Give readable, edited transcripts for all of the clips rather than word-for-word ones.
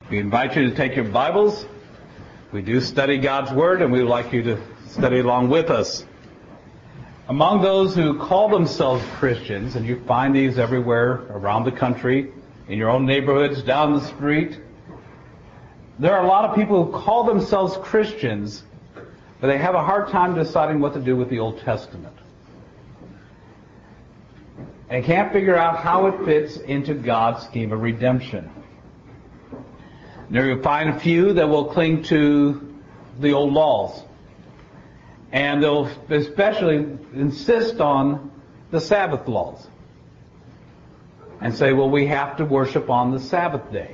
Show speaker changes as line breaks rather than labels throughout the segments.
We invite you to take your Bibles. We do study God's Word, and we would like you to study along with us. Among those who call themselves Christians, and you find these everywhere around the country, in your own neighborhoods, down the street, there are a lot of people who call themselves Christians, but they have a hard time deciding what to do with the Old Testament. And can't figure out how it fits into God's scheme of redemption. There you'll find a few that will cling to the old laws. And they'll especially insist on the Sabbath laws. And say, well, we have to worship on the Sabbath day.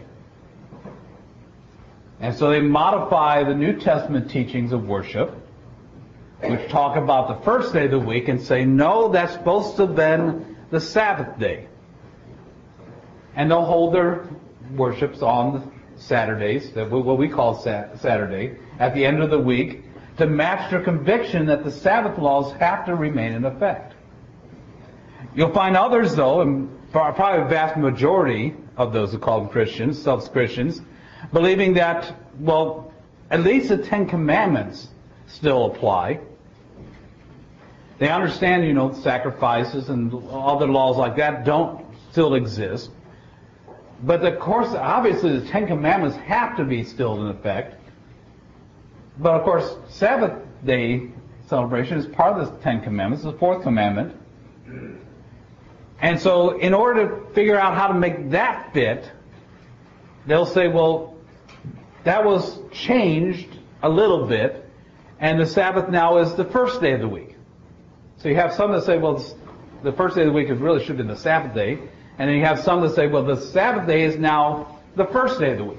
And so they modify the New Testament teachings of worship, which talk about the first day of the week, and say, no, that's supposed to have been the Sabbath day. And they'll hold their worships on Saturdays, what we call Saturday, at the end of the week, to match their conviction that the Sabbath laws have to remain in effect. You'll find others, though, and probably a vast majority of those who call them Christians, self-Christians, believing that, well, at least the Ten Commandments still apply. They understand, sacrifices and other laws like that don't still exist. But of course, obviously the Ten Commandments have to be still in effect. But of course, Sabbath day celebration is part of the Ten Commandments, the fourth commandment. And so in order to figure out how to make that fit, they'll say, well, that was changed a little bit, and the Sabbath now is the first day of the week. So you have some that say, well, the first day of the week really should have been the Sabbath day. And then you have some that say, well, the Sabbath day is now the first day of the week.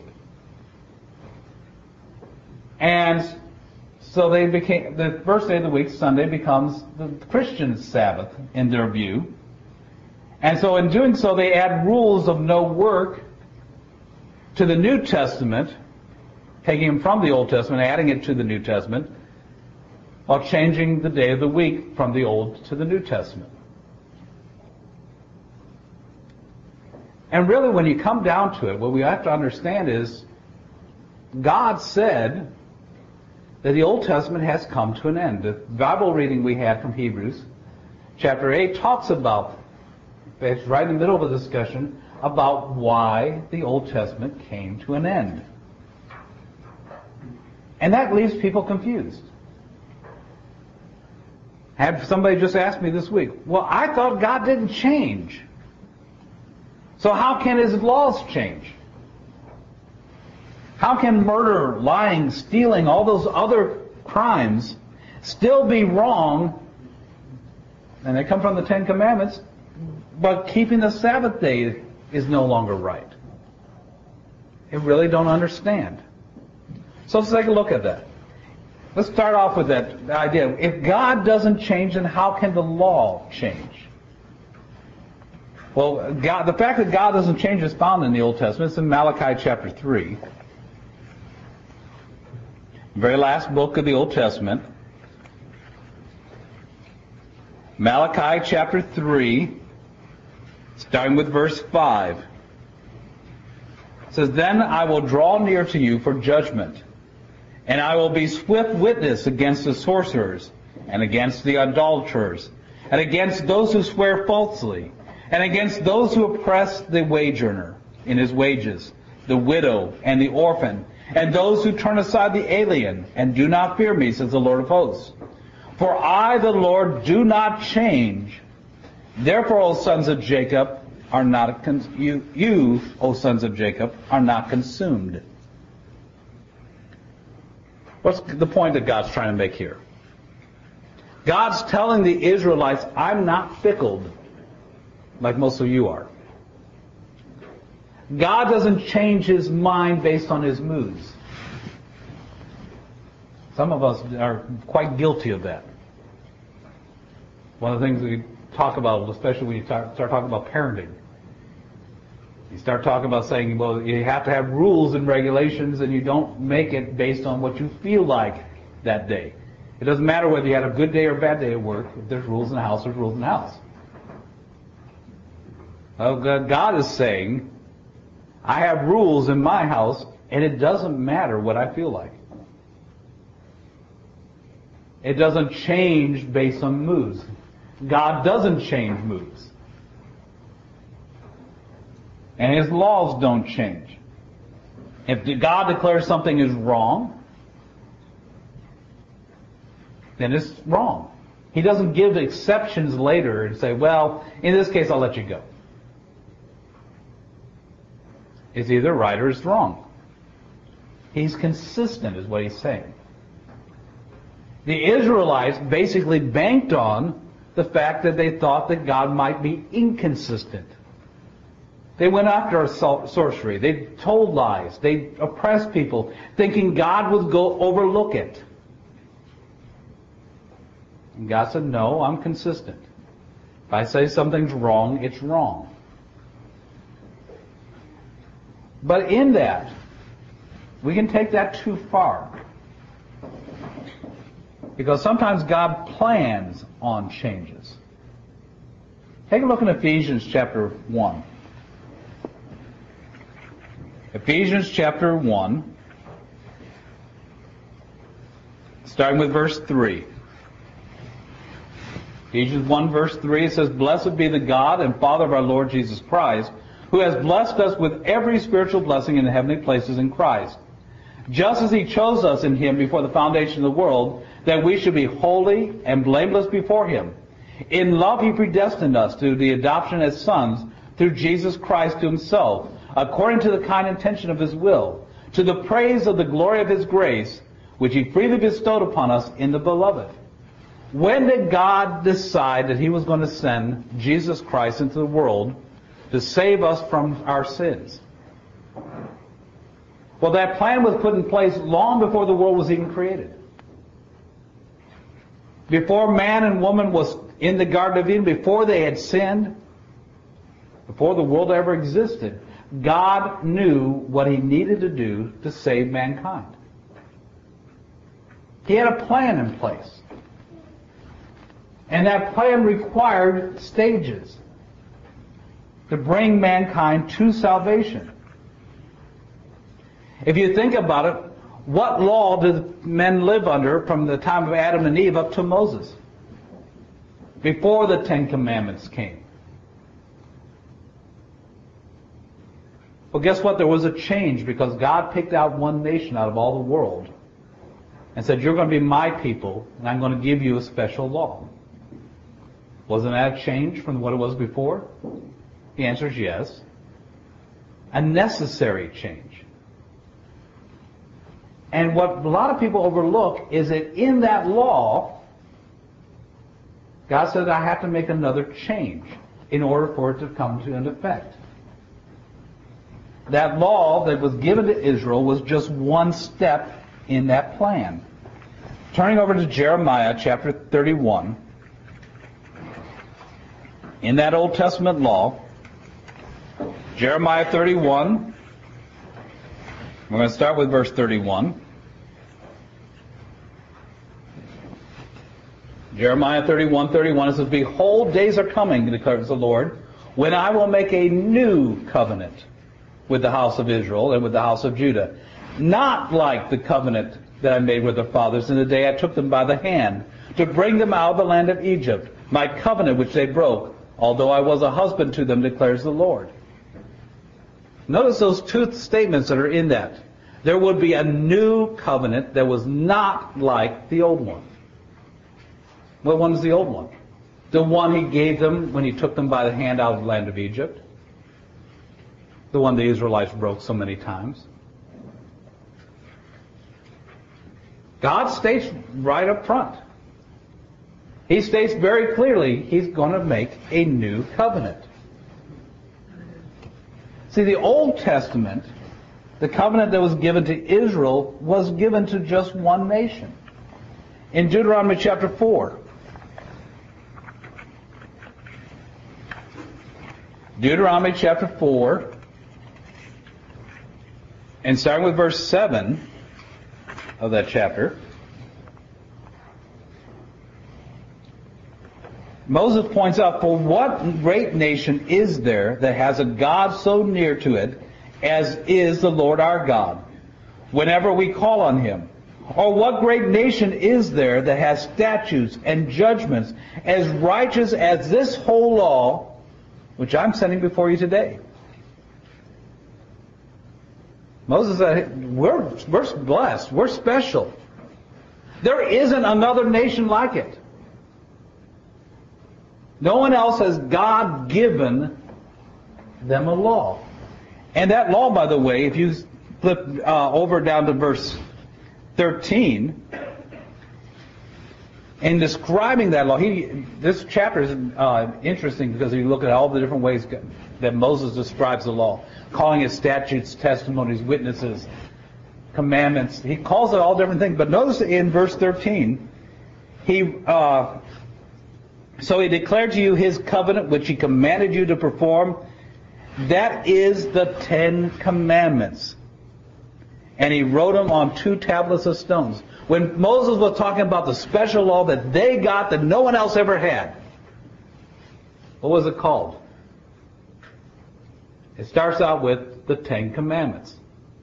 And so the first day of the week, Sunday, becomes the Christian Sabbath in their view. And so in doing so, they add rules of no work to the New Testament, taking them from the Old Testament, adding it to the New Testament, while changing the day of the week from the Old to the New Testament. And really, when you come down to it, what we have to understand is God said that the Old Testament has come to an end. The Bible reading we had from Hebrews chapter 8 talks about, it's right in the middle of a discussion about why the Old Testament came to an end. And that leaves people confused. Had somebody just asked me this week, well, I thought God didn't change. So how can His laws change? How can murder, lying, stealing, all those other crimes still be wrong, and they come from the Ten Commandments, but keeping the Sabbath day is no longer right? They really don't understand. So let's take a look at that. Let's start off with that idea. If God doesn't change, then how can the law change? Well, the fact that God doesn't change is found in the Old Testament. It's in Malachi chapter 3. The very last book of the Old Testament. Malachi chapter 3, starting with verse 5. It says, "Then I will draw near to you for judgment, and I will be swift witness against the sorcerers, and against the adulterers, and against those who swear falsely, and against those who oppress the wage earner in his wages, the widow and the orphan, and those who turn aside the alien, and do not fear me, says the Lord of hosts. For I, the Lord, do not change. Therefore, O sons of Jacob, are not you, O sons of Jacob, are not consumed." What's the point that God's trying to make here? God's telling the Israelites, I'm not fickle like most of you are. God doesn't change His mind based on His moods. Some of us are quite guilty of that. One of the things we talk about, especially when you start talking about parenting, you start talking about saying, well, you have to have rules and regulations, and you don't make it based on what you feel like that day. It doesn't matter whether you had a good day or a bad day at work. If there's rules in the house, there's rules in the house. God is saying, I have rules in my house, And it doesn't matter what I feel like. It doesn't change based on moods. God doesn't change moods. And His laws don't change. If God declares something is wrong, then it's wrong. He doesn't give exceptions later and say, well, in this case I'll let you go. It's either right or it's wrong. He's consistent is what He's saying. The Israelites basically banked on the fact that they thought that God might be inconsistent. They went after sorcery. They told lies. They oppressed people, thinking God would go overlook it. And God said, no, I'm consistent. If I say something's wrong, it's wrong. But in that, we can take that too far. Because sometimes God plans on changes. Take a look in Ephesians chapter 1. Ephesians chapter 1, starting with verse 3. Ephesians 1 verse 3, it says, Blessed be the God and Father of our Lord Jesus Christ, who has blessed us with every spiritual blessing in the heavenly places in Christ, just as He chose us in Him before the foundation of the world, that we should be holy and blameless before Him. In love He predestined us to the adoption as sons through Jesus Christ to Himself, according to the kind intention of His will, to the praise of the glory of His grace, which He freely bestowed upon us in the Beloved. When did God decide that He was going to send Jesus Christ into the world to save us from our sins? Well, that plan was put in place long before the world was even created. Before man and woman was in the Garden of Eden, before they had sinned, before the world ever existed, God knew what He needed to do to save mankind. He had a plan in place. And that plan required stages to bring mankind to salvation. If you think about it, what law did men live under from the time of Adam and Eve up to Moses? Before the Ten Commandments came. Well, guess what? There was a change because God picked out one nation out of all the world and said, you're going to be my people, and I'm going to give you a special law. Wasn't that a change from what it was before? The answer is yes. A necessary change. And what a lot of people overlook is that in that law, God said, I have to make another change in order for it to come to an effect. That law that was given to Israel was just one step in that plan. Turning over to Jeremiah chapter 31. In that Old Testament law, Jeremiah 31, we're going to start with verse 31. Jeremiah 31:31, it says, Behold, days are coming, declares the Lord, when I will make a new covenant with the house of Israel and with the house of Judah, not like the covenant that I made with their fathers in the day I took them by the hand to bring them out of the land of Egypt, my covenant which they broke, although I was a husband to them, declares the Lord. Notice those two statements that are in that. There would be a new covenant that was not like the old one. What one is the old one? The one He gave them when He took them by the hand out of the land of Egypt. The one the Israelites broke so many times. God states right up front. He states very clearly He's going to make a new covenant. See, the Old Testament, the covenant that was given to Israel, was given to just one nation. In Deuteronomy chapter 4, Deuteronomy chapter 4, and starting with verse 7 of that chapter, Moses points out, for what great nation is there that has a God so near to it as is the Lord our God, whenever we call on him? Or what great nation is there that has statutes and judgments as righteous as this whole law, which I'm sending before you today? Moses said, we're blessed. We're special. There isn't another nation like it. No one else has God given them a law. And that law, by the way, if you flip over down to verse 13, in describing that law, this chapter is interesting because you look at all the different ways that Moses describes the law, calling it statutes, testimonies, witnesses, commandments. He calls it all different things. But notice in verse 13, so he declared to you his covenant, which he commanded you to perform. That is the 10 Commandments. And he wrote them on 2 tablets of stones. When Moses was talking about the special law that they got that no one else ever had, what was it called? It starts out with the 10 Commandments.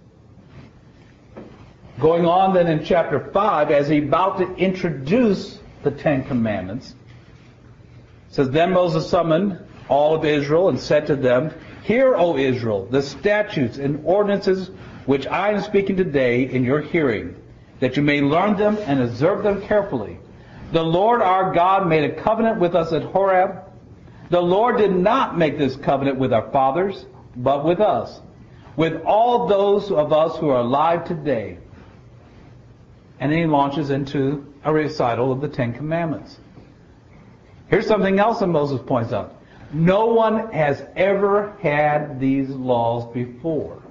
Going on then in chapter 5, as he's about to introduce the 10 Commandments, it says, Then Moses summoned all of Israel and said to them, Hear, O Israel, the statutes and ordinances which I am speaking today in your hearing, that you may learn them and observe them carefully. The Lord our God made a covenant with us at Horeb. The Lord did not make this covenant with our fathers, but with us, with all those of us who are alive today. And then he launches into a recital of the 10 Commandments. Here's something else that Moses points out. No one has ever had these laws before.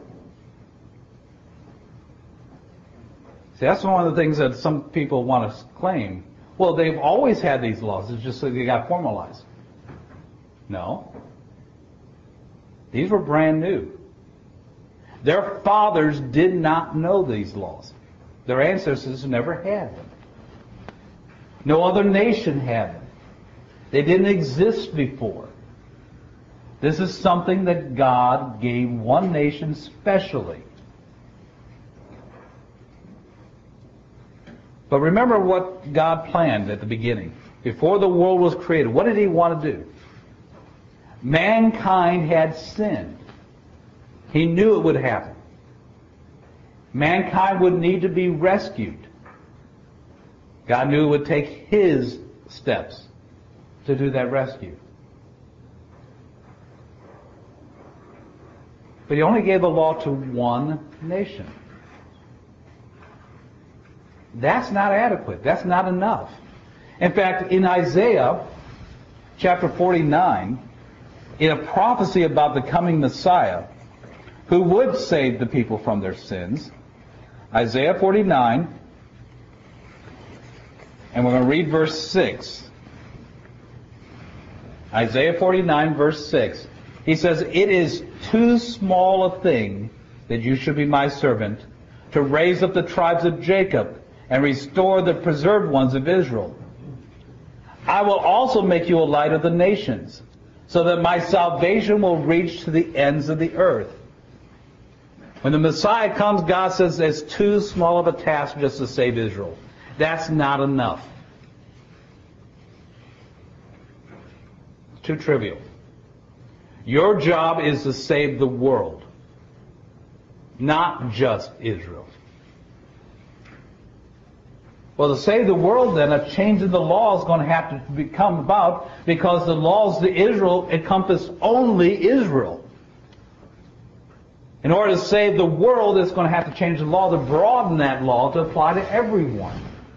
See, that's one of the things that some people want to claim. Well, they've always had these laws. It's just that they got formalized. No. These were brand new. Their fathers did not know these laws. Their ancestors never had them. No other nation had them. They didn't exist before. This is something that God gave one nation specially. But remember what God planned at the beginning. Before the world was created, what did he want to do? Mankind had sinned. He knew it would happen. Mankind would need to be rescued. God knew it would take his steps to do that rescue. But he only gave the law to one nation. That's not adequate. That's not enough. In fact, in Isaiah chapter 49, in a prophecy about the coming Messiah, who would save the people from their sins, Isaiah 49, and we're going to read verse 6. Isaiah 49, verse 6. He says, It is too small a thing that you should be my servant, to raise up the tribes of Jacob and restore the preserved ones of Israel. I will also make you a light of the nations, so that my salvation will reach to the ends of the earth. When the Messiah comes, God says it's too small of a task just to save Israel. That's not enough. It's too trivial. Your job is to save the world, not just Israel. Well, to save the world, then, a change in the law is going to have to come about, because the laws to Israel encompass only Israel. In order to save the world, it's going to have to change the law to broaden that law to apply to everyone.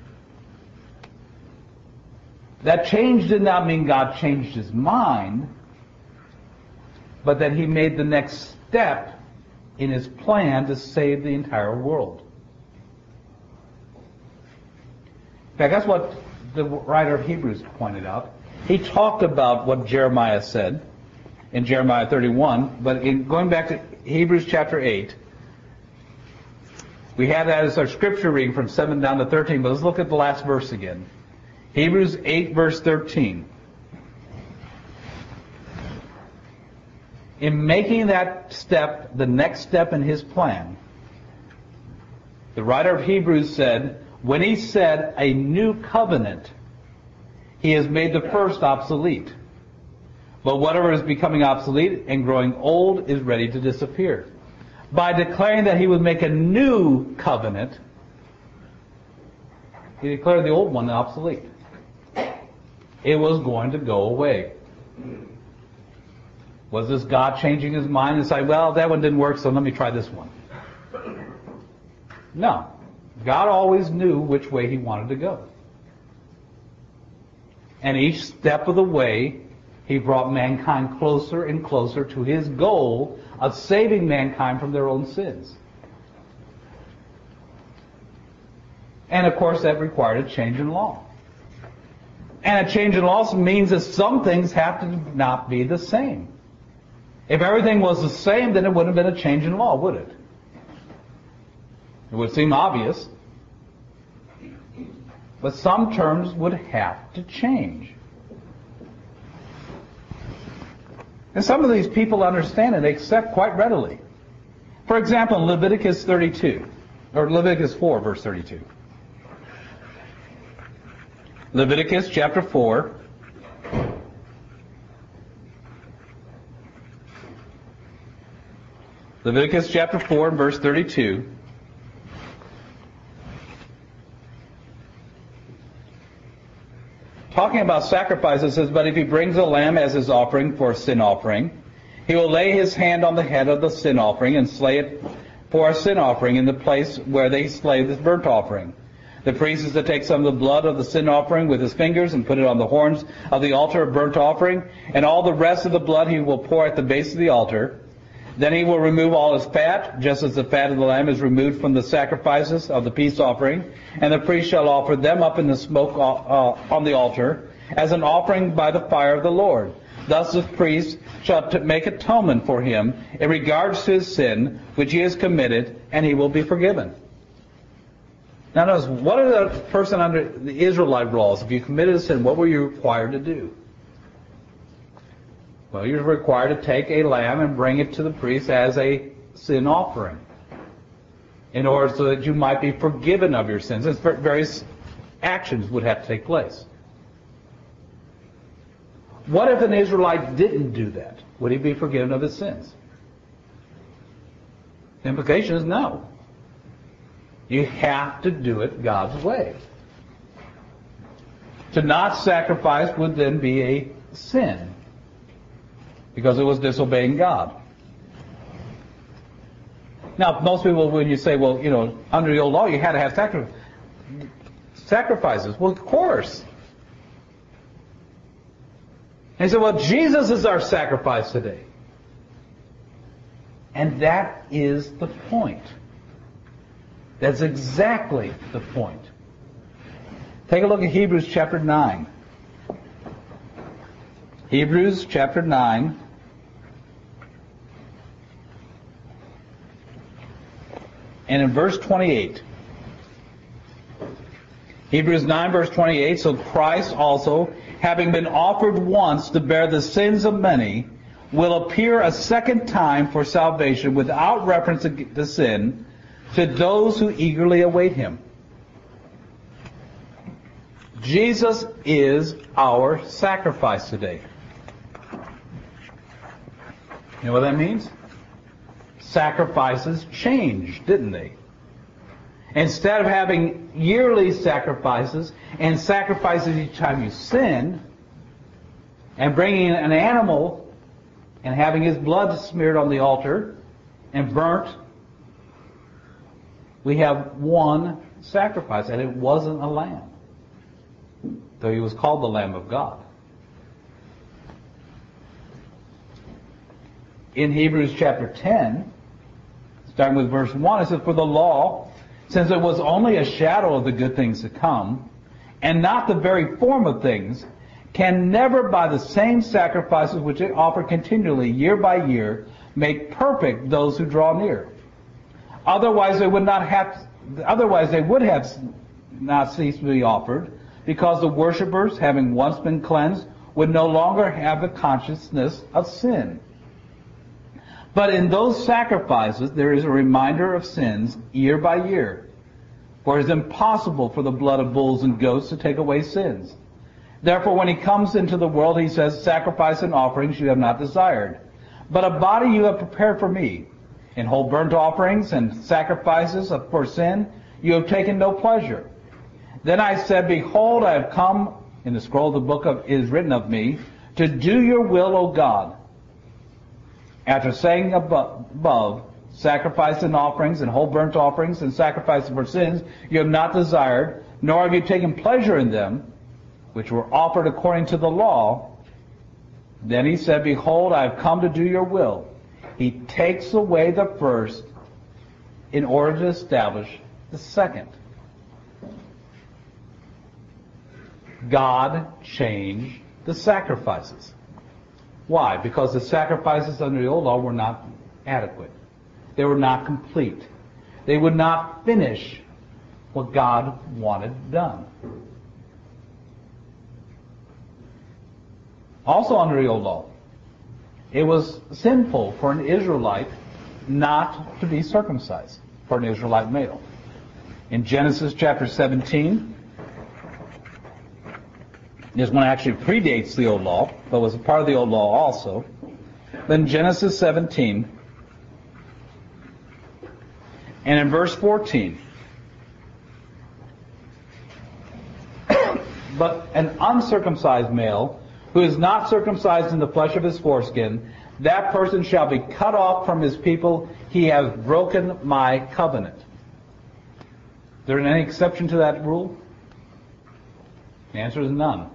That change did not mean God changed his mind, but that he made the next step in his plan to save the entire world. In fact, that's what the writer of Hebrews pointed out. He talked about what Jeremiah said in Jeremiah 31, but in going back to Hebrews chapter 8, we have that as our scripture reading from 7 down to 13, but let's look at the last verse again. Hebrews 8, verse 13. In making that step, the next step in his plan, The writer of Hebrews said, when he said a new covenant, he has made the first obsolete. But whatever is becoming obsolete and growing old is ready to disappear. By declaring that he would make a new covenant, he declared the old one obsolete. It was going to go away. Was this God changing his mind and saying, well, that one didn't work, so let me try this one? No. God always knew which way he wanted to go. And each step of the way, he brought mankind closer and closer to his goal of saving mankind from their own sins. And of course, that required a change in law. And a change in law means that some things have to not be the same. If everything was the same, then it wouldn't have been a change in law, would it? It would seem obvious. But some terms would have to change. And some of these people understand and accept quite readily. For example, in Leviticus 32, or Leviticus 4, verse 32. Leviticus chapter 4. Leviticus chapter 4 and verse 32. Talking about sacrifices, it says, but if he brings a lamb as his offering for a sin offering, he will lay his hand on the head of the sin offering and slay it for a sin offering in the place where they slay the burnt offering. The priest is to take some of the blood of the sin offering with his fingers and put it on the horns of the altar of burnt offering, and all the rest of the blood he will pour at the base of the altar. Then he will remove all his fat, just as the fat of the lamb is removed from the sacrifices of the peace offering, and the priest shall offer them up in the smoke on the altar as an offering by the fire of the Lord. Thus the priest shall make atonement for him in regards to his sin which he has committed, and he will be forgiven. Now notice, what are the person under the Israelite laws? If you committed a sin, what were you required to do? Well, you're required to take a lamb and bring it to the priest as a sin offering, in order so that you might be forgiven of your sins. And various actions would have to take place. What if an Israelite didn't do that? Would he be forgiven of his sins? The implication is no. You have to do it God's way. To not sacrifice would then be a sin, because it was disobeying God. Now, most people, when you say, well, under the old law, you had to have sacrifices. Well, of course. And he said, well, Jesus is our sacrifice today. And that is the point. That's exactly the point. Take a look at Hebrews chapter 9. Hebrews chapter 9. And in verse 28. Hebrews 9 verse 28, so Christ also, having been offered once to bear the sins of many, will appear a second time for salvation without reference to sin, to those who eagerly await him. Jesus is our sacrifice today. You know what that means? Sacrifices changed, didn't they? Instead of having yearly sacrifices and sacrifices each time you sin, and bringing an animal and having his blood smeared on the altar and burnt, we have one sacrifice, and it wasn't a lamb, though he was called the Lamb of God. In Hebrews chapter 10, starting with verse 1, it says, for the law, since it was only a shadow of the good things to come, and not the very form of things, can never by the same sacrifices which it offered continually year by year make perfect those who draw near. Otherwise they would have not ceased to be offered, because the worshippers, having once been cleansed, would no longer have the consciousness of sin. But in those sacrifices there is a reminder of sins year by year. For it is impossible for the blood of bulls and goats to take away sins. Therefore, when he comes into the world, he says, sacrifice and offerings you have not desired, but a body you have prepared for me. In whole burnt offerings and sacrifices for sin you have taken no pleasure. Then I said, behold, I have come, in the scroll of the book is written of me, to do your will, O God. After saying above, sacrifice and offerings and whole burnt offerings and sacrifices for sins you have not desired, nor have you taken pleasure in them, which were offered according to the law. Then he said, behold, I have come to do your will. He takes away the first in order to establish the second. God changed the sacrifices. Why? Because the sacrifices under the old law were not adequate. They were not complete. They would not finish what God wanted done. Also under the old law, it was sinful for an Israelite not to be circumcised, for an Israelite male. In Genesis chapter 17, this one actually predates the old law, but was a part of the old law also. But in Genesis 17, and in verse 14, but an uncircumcised male who is not circumcised in the flesh of his foreskin, that person shall be cut off from his people. He has broken my covenant. Is there any exception to that rule? The answer is none.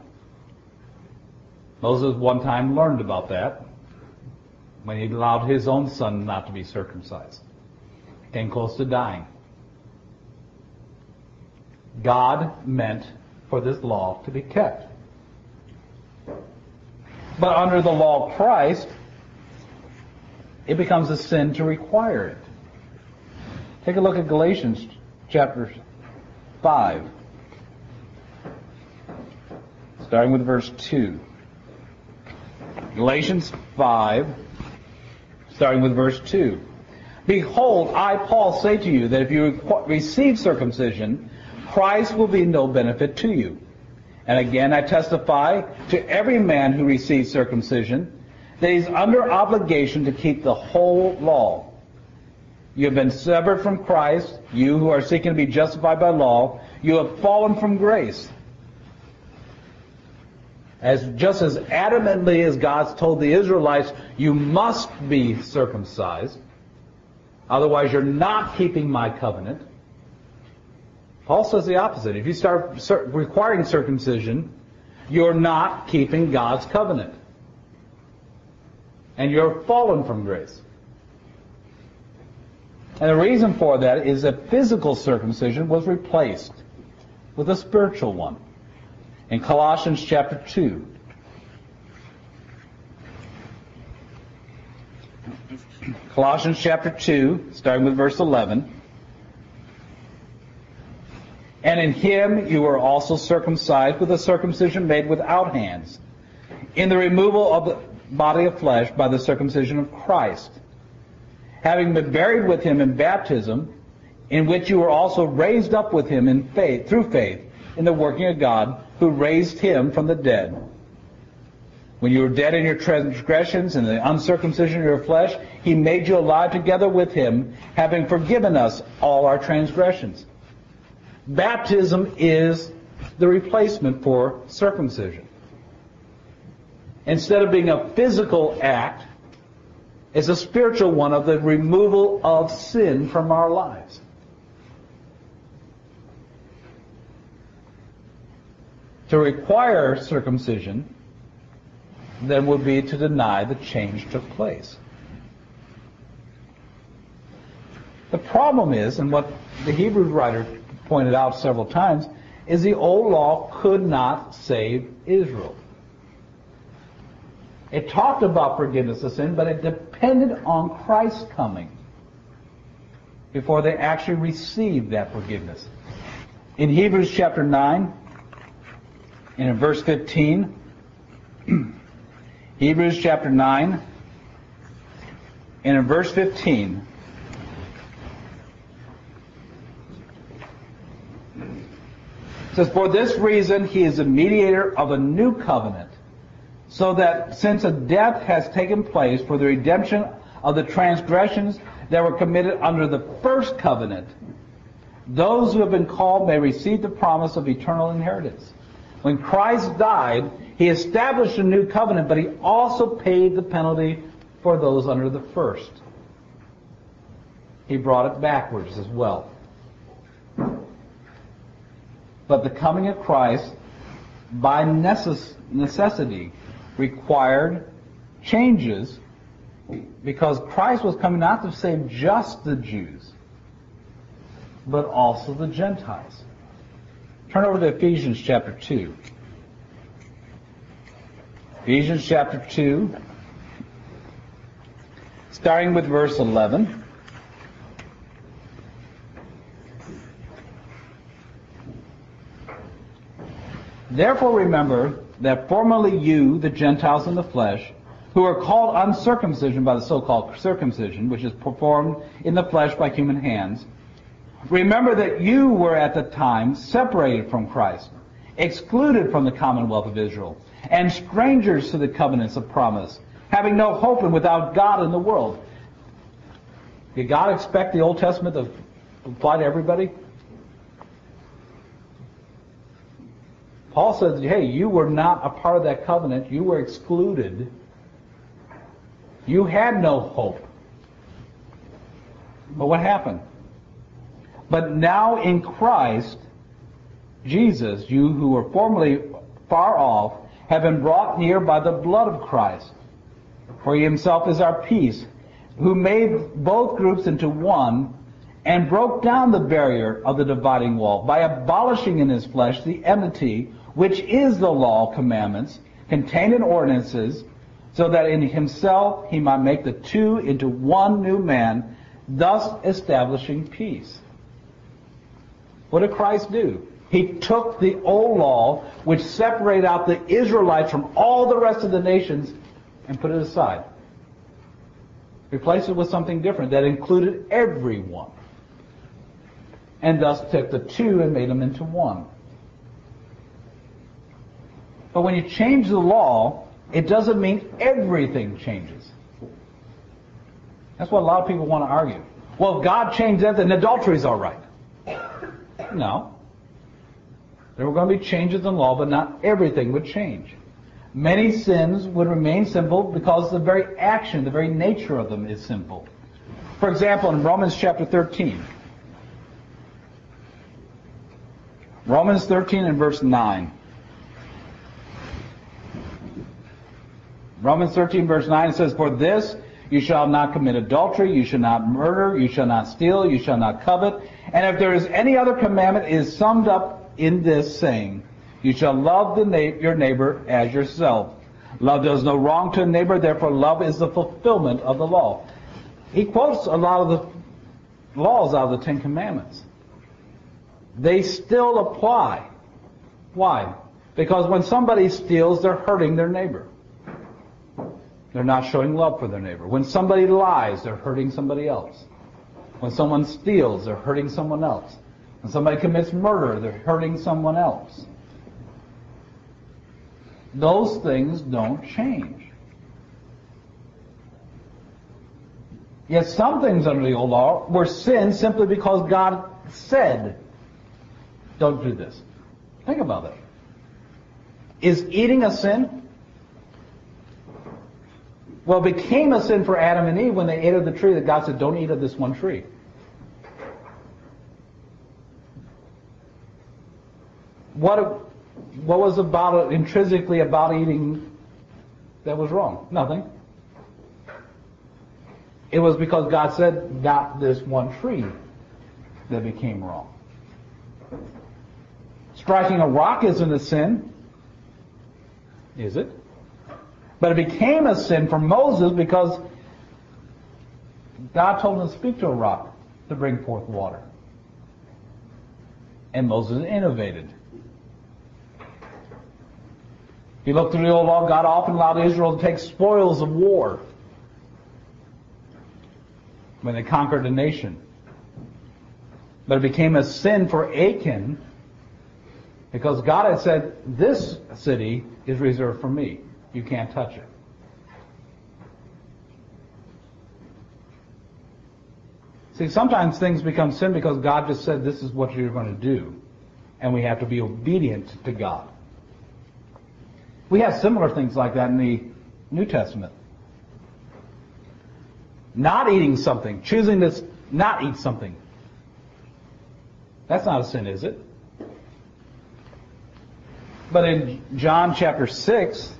Moses one time learned about that when he allowed his own son not to be circumcised. Came close to dying. God meant for this law to be kept. But under the law of Christ, it becomes a sin to require it. Take a look at Galatians chapter 5, starting with verse 2. Galatians 5, starting with verse 2. Behold, I, Paul, say to you that if you receive circumcision, Christ will be no benefit to you. And again, I testify to every man who receives circumcision that he's under obligation to keep the whole law. You have been severed from Christ, you who are seeking to be justified by law. You have fallen from grace. Just as adamantly as God's told the Israelites, you must be circumcised, otherwise you're not keeping my covenant. Paul says the opposite. If you start requiring circumcision, you're not keeping God's covenant. And you're fallen from grace. And the reason for that is that physical circumcision was replaced with a spiritual one. In Colossians chapter 2. Colossians chapter 2, starting with verse 11. And in him you were also circumcised with a circumcision made without hands, in the removal of the body of flesh by the circumcision of Christ, having been buried with him in baptism, in which you were also raised up with him in faith, through faith, in the working of God, who raised him from the dead. When you were dead in your transgressions and the uncircumcision of your flesh, he made you alive together with him, having forgiven us all our transgressions. Baptism is the replacement for circumcision. Instead of being a physical act, it's a spiritual one of the removal of sin from our lives. To require circumcision then would be to deny the change took place. The problem is, and what the Hebrew writer pointed out several times, is the old law could not save Israel. It talked about forgiveness of sin, but it depended on Christ's coming before they actually received that forgiveness. In Hebrews chapter 9, and in verse 15, Hebrews chapter 9, and in verse 15, says, for this reason he is a mediator of a new covenant, so that since a death has taken place for the redemption of the transgressions that were committed under the first covenant, those who have been called may receive the promise of eternal inheritance. When Christ died, he established a new covenant, but he also paid the penalty for those under the first. He brought it backwards as well. But the coming of Christ, by necessity, required changes, because Christ was coming not to save just the Jews, but also the Gentiles. Turn over to Ephesians chapter 2. Ephesians chapter 2, starting with verse 11. Therefore remember that formerly you, the Gentiles in the flesh, who are called uncircumcision by the so-called circumcision, which is performed in the flesh by human hands, remember that you were at the time separated from Christ, excluded from the commonwealth of Israel, and strangers to the covenants of promise, having no hope and without God in the world. Did God expect the Old Testament to apply to everybody? Paul says, hey, you were not a part of that covenant. You were excluded. You had no hope. But what happened? But now in Christ Jesus, you who were formerly far off, have been brought near by the blood of Christ. For he himself is our peace, who made both groups into one, and broke down the barrier of the dividing wall, by abolishing in his flesh the enmity, which is the law, commandments, contained in ordinances, so that in himself he might make the two into one new man, thus establishing peace. What did Christ do? He took the old law, which separated out the Israelites from all the rest of the nations, and put it aside. Replaced it with something different that included everyone. And thus took the two and made them into one. But when you change the law, it doesn't mean everything changes. That's what a lot of people want to argue. Well, if God changed that, then adultery is all right. No. There were going to be changes in law, but not everything would change. Many sins would remain simple because the very action, the very nature of them is simple. For example, in Romans chapter 13. Romans 13 and verse 9. Romans 13 verse 9, it says, for this you shall not commit adultery, you shall not murder, you shall not steal, you shall not covet. And if there is any other commandment, it is summed up in this saying, you shall love your neighbor as yourself. Love does no wrong to a neighbor, therefore love is the fulfillment of the law. He quotes a lot of the laws out of the Ten Commandments. They still apply. Why? Because when somebody steals, they're hurting their neighbor. They're not showing love for their neighbor. When somebody lies, they're hurting somebody else. When someone steals, they're hurting someone else. When somebody commits murder, they're hurting someone else. Those things don't change. Yet some things under the old law were sin simply because God said, don't do this. Think about that. Is eating a sin? Well, it became a sin for Adam and Eve when they ate of the tree that God said, don't eat of this one tree. What was about it, intrinsically about eating that was wrong? Nothing. It was because God said, not this one tree, that became wrong. Striking a rock isn't a sin, is it? But it became a sin for Moses because God told him to speak to a rock to bring forth water. And Moses innovated. If you look through the old law, God often allowed Israel to take spoils of war when they conquered a nation. But it became a sin for Achan Because God had said, this city is reserved for me. You can't touch it. See, sometimes things become sin because God just said this is what you're going to do. And we have to be obedient to God. We have similar things like that in the New Testament. Not eating something, choosing to not eat something. That's not a sin, is it? But in John chapter 6,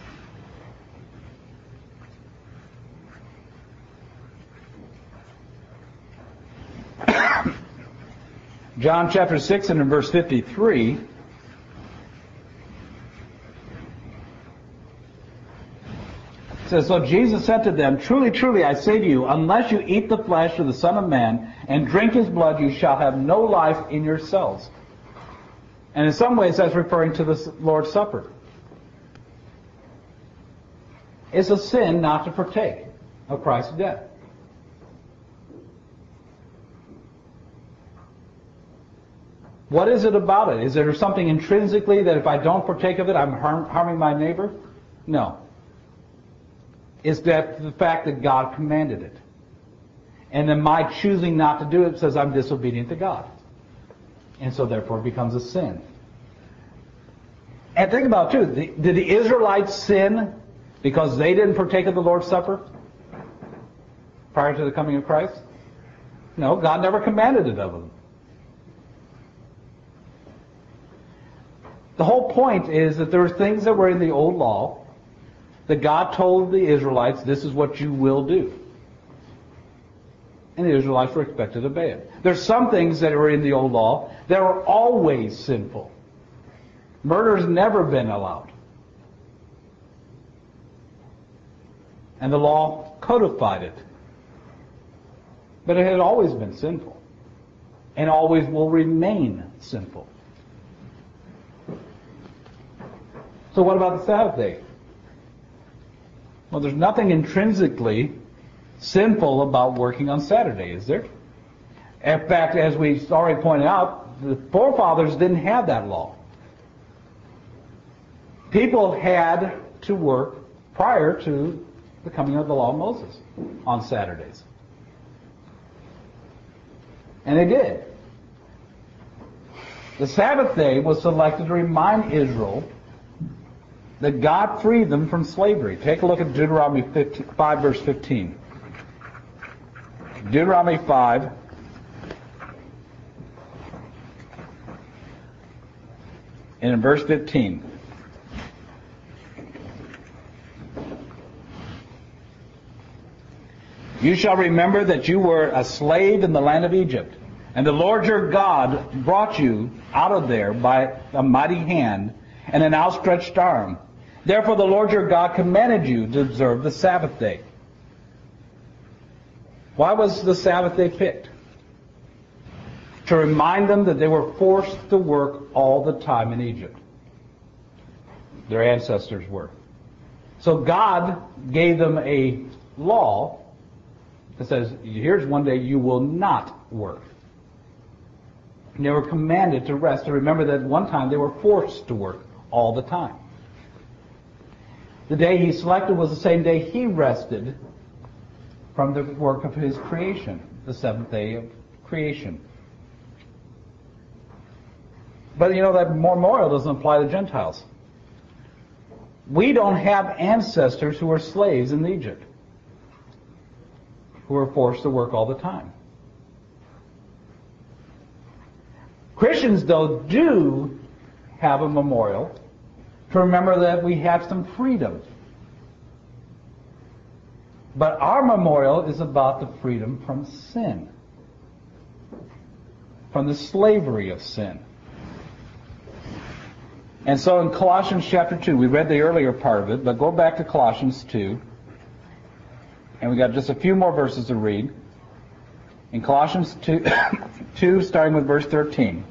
John chapter 6 and in verse 53, it says, so Jesus said to them, truly, truly, I say to you, unless you eat the flesh of the Son of Man and drink his blood, you shall have no life in yourselves. And in some ways that's referring to the Lord's Supper. It's a sin not to partake of Christ's death. What is it about it? Is there something intrinsically that if I don't partake of it, I'm harming my neighbor? No. It's that the fact that God commanded it. And then my choosing not to do it says I'm disobedient to God. And so therefore it becomes a sin. And think about it too, did the Israelites sin because they didn't partake of the Lord's Supper prior to the coming of Christ? No, God never commanded it of them. The whole point is that there were things that were in the old law that God told the Israelites, this is what you will do. And the Israelites were expected to obey it. There's some things that were in the old law that were always sinful. Murder's never been allowed. And the law codified it. But it had always been sinful. And always will remain sinful. So what about the Sabbath day? Well, there's nothing intrinsically sinful about working on Saturday, is there? In fact, as we already pointed out, the forefathers didn't have that law. People had to work prior to the coming of the law of Moses on Saturdays. And they did. The Sabbath day was selected to remind Israel that God freed them from slavery. Take a look at Deuteronomy 5, verse 15. Deuteronomy 5. And in verse 15. You shall remember that you were a slave in the land of Egypt, and the Lord your God brought you out of there by a mighty hand and an outstretched arm. Therefore the Lord your God commanded you to observe the Sabbath day. Why was the Sabbath day picked? To remind them that they were forced to work all the time in Egypt. Their ancestors were. So God gave them a law that says, here's one day you will not work. And they were commanded to rest. To remember that one time they were forced to work all the time. The day he selected was the same day he rested from the work of his creation, the seventh day of creation. But you know, that memorial doesn't apply to Gentiles. We don't have ancestors who were slaves in Egypt, who were forced to work all the time. Christians, though, do have a memorial to remember that we have some freedom. But our memorial is about the freedom from sin, from the slavery of sin. And so in Colossians chapter 2, we read the earlier part of it, but go back to Colossians 2, and we got just a few more verses to read. In Colossians 2, starting with verse 13.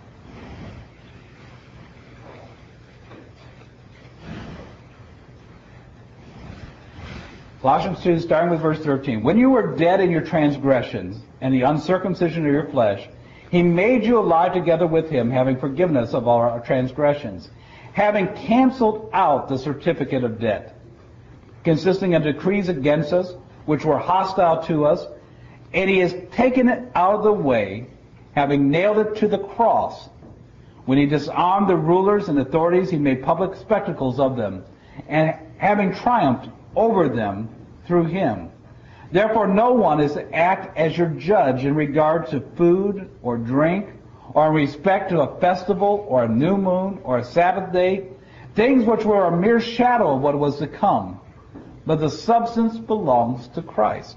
Colossians 2, starting with verse 13. When you were dead in your transgressions and the uncircumcision of your flesh, He made you alive together with him, having forgiven us of all our transgressions, having canceled out the certificate of debt, consisting of decrees against us, which were hostile to us, and he has taken it out of the way, having nailed it to the cross. When he disarmed the rulers and authorities, he made public spectacles of them, and having triumphed over them through him. Therefore no one is to act as your judge in regard to food or drink, or in respect to a festival or a new moon or a Sabbath day, things which were a mere shadow of what was to come. But the substance belongs to Christ.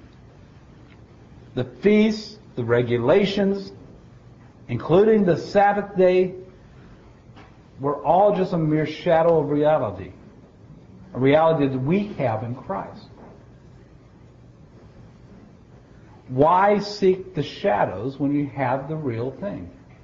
The feasts, the regulations, including the Sabbath day, were all just a mere shadow of reality. A reality that we have in Christ. Why seek the shadows when you have the real thing?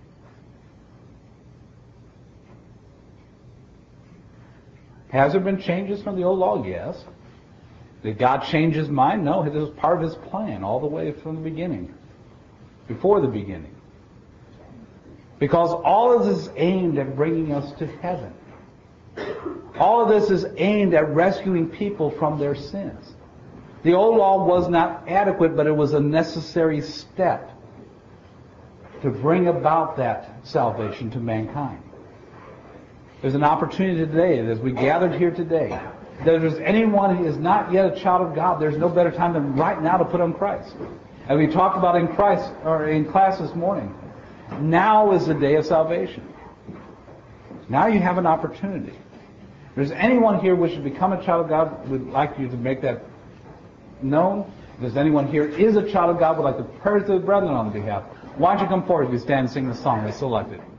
Has there been changes from the old law? Yes. Did God change his mind? No, it was part of his plan all the way from the beginning. Before the beginning. Because all of this is aimed at bringing us to heaven. All of this is aimed at rescuing people from their sins. The old law was not adequate, but it was a necessary step to bring about that salvation to mankind. There's an opportunity today, as we gathered here today, that if there's anyone who is not yet a child of God, there's no better time than right now to put on Christ. As we talked about in Christ, or in class this morning, now is the day of salvation. Now you have an opportunity. If there's anyone here wishing to become a child of God, would like you to make that known. If there's anyone here is a child of God, would like to pray to the brethren on the behalf, why don't you come forward as we stand and sing the song we selected.